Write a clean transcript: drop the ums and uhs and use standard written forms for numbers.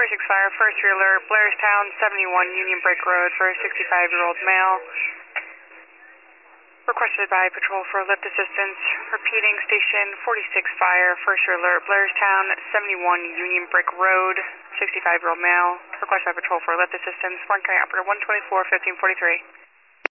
46 Fire, first alert, Blairstown, 71 Union Break Road for a 65-year-old male. Requested by Patrol for lift assistance. Repeating, Station 46 Fire, first alert, Blairstown, 71 Union Break Road, 65-year-old male. Requested by Patrol for lift assistance. Warren County Operator 124-1543.